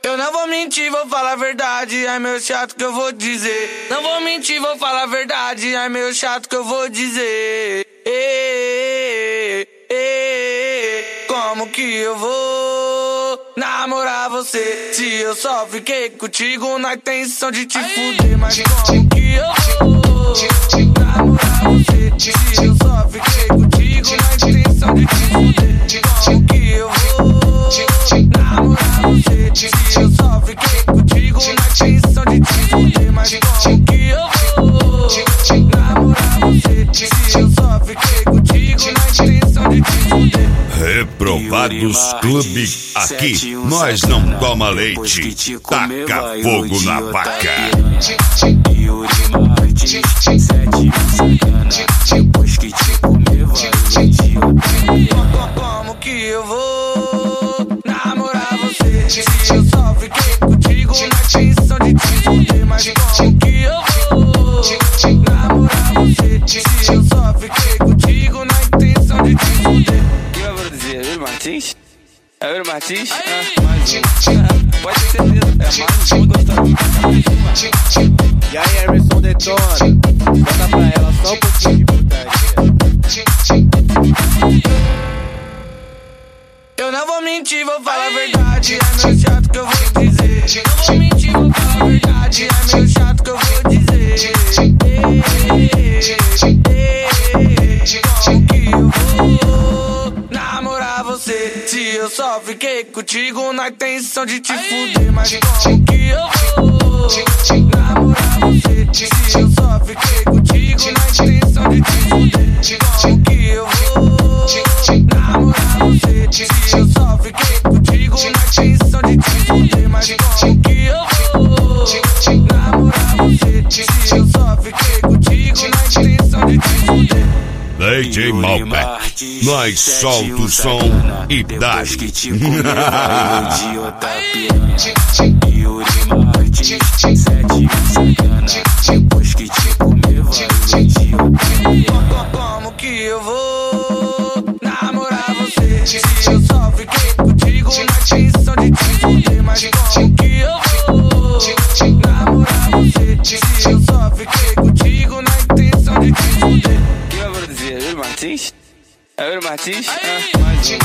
Eu não vou mentir, vou falar a verdade, é meio chato que eu vou dizer. Não vou mentir, vou falar a verdade, é meio chato que eu vou dizer. Como que eu vou namorar você se eu só fiquei contigo na intenção de te fuder? Mas como que eu vou namorar você se eu só fiquei contigo na intenção de te fuder? Como que eu vou namorar você se eu só fiquei contigo na intenção de te fuder? Mas como que eu vou namorar você se eu só fiquei contigo na intenção de te fuder? Reprovados Clube, aqui nós não toma leite, taca fogo na vaca. Yuri Martins, 7 sacana, depois que te comer vai iludir. Como que eu vou namorar você se eu só fiquei contigo na intenção de te fuder? Mas como que eu vou namorar você se eu só fiquei contigo na intenção de te fuder? Quem vai produzir? É Yuri Martins? É Yuri Martins? Mais um. Pode ter certeza, é mais um gostoso. E aí, Emerson detona, bota pra ela só um pouquinho de putaria. Eu não vou mentir, vou falar a verdade, é meio chato que eu vou dizer. Não vou mentir, vou falar a verdade, é meio chato que eu vou dizer. Como que eu vou namorar você se eu só fiquei contigo na intenção de te fuder? Mas como que eu vou namorar você se eu só fiquei contigo na intenção de te fuder? Como que eu vou namorar você se eu só fiquei contigo na intenção de te fuder? Mas como que eu vou namorar você se eu só fiquei contigo na intenção de te fuder? DJ Malbec, nós solta o som e dá. Depois que te comer vai iludir outra piranha. Yuri Martins, 7 sacana, depois que te comer vai iludir outra piranha. Como que eu vou namorar você se eu só fiquei contigo na intenção de te fuder? Mas como que eu vou namorar você se eu só fiquei contigo na intenção de te fuder? Quem vai produzir? É Yuri Martins? É Yuri Martins? Mais um.